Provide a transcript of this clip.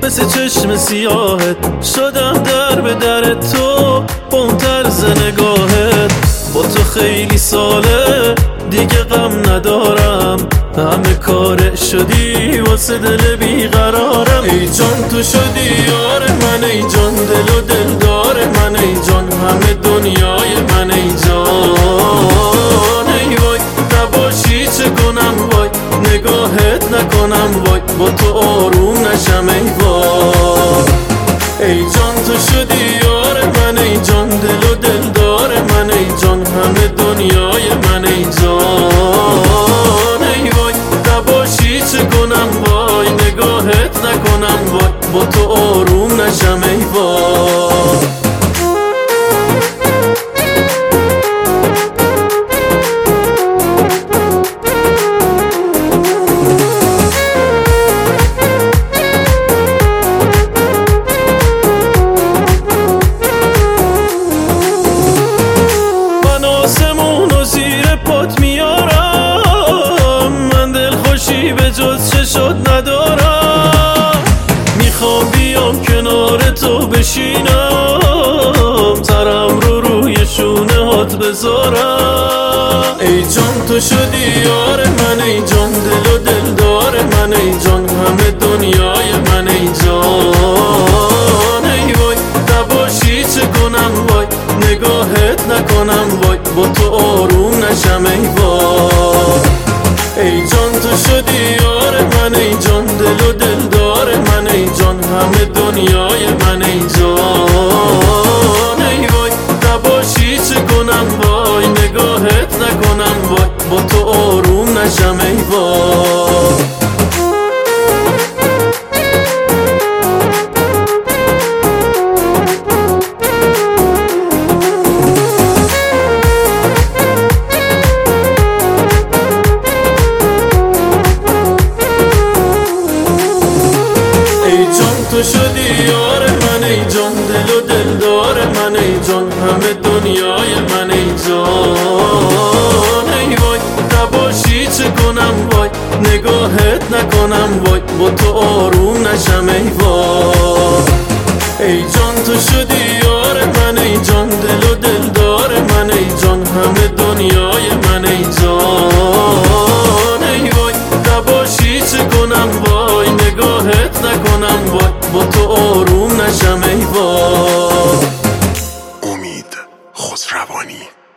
مثل چشم سیاهت شدم در به در تو با اون طرز نگاهت. با تو خیلی ساله دیگه غم ندارم، همه کار شدی واسه دل بیقرارم. ای جان تو شدی یار من، ای جان دل و دلدار من، ای جان همه دنیای من، ای جان. ای وای نباشی چه کنم وای، نگاهت نکنم وای، با تو آروم نشم ای وای. ای جان تو شدی یار من، ای جان دل و دلدار من، ای جان همه دنیای من، ای جان. ای وای نباشی چه کنم وای، نگاهت نکنم وای، با تو آروم نشم ای وای. به جز چشات ندارم، میخوام بیام کنار تو بشینم، سرم رو روی شونه هات بذارم. ای جان تو شدی یار من، ای جان دل و دلدار من، ای جان همه دنیای من، ای جان. ای وای نباشی چه کنم وای، نگاهت نکنم وای، با تو آروم نشم ای وای. ای جان تو شدی یار من، ای جان دل و دلدار من، ای جان همه دنیای من، ای جان. ای وای نباشی چه کنم وای، نگاهت نکنم وای، با تو آروم نشم ای وای. تو شدی یار من، ای جان دل و دلدار من، ای جان همه دنیای من، ای جان. ای وای نباشی چه کنم وای، نگاهت نکنم وای، با تو آروم نشم ای وای. ای جان تو شدی یار من، ای جان دل و دلدار من، ای جان همه دنیای من، ای جان. ای وای نباشی چه کنم وای، نگاهت نکنم وای، با تو آروم نشم ای وای. امید خسروانی.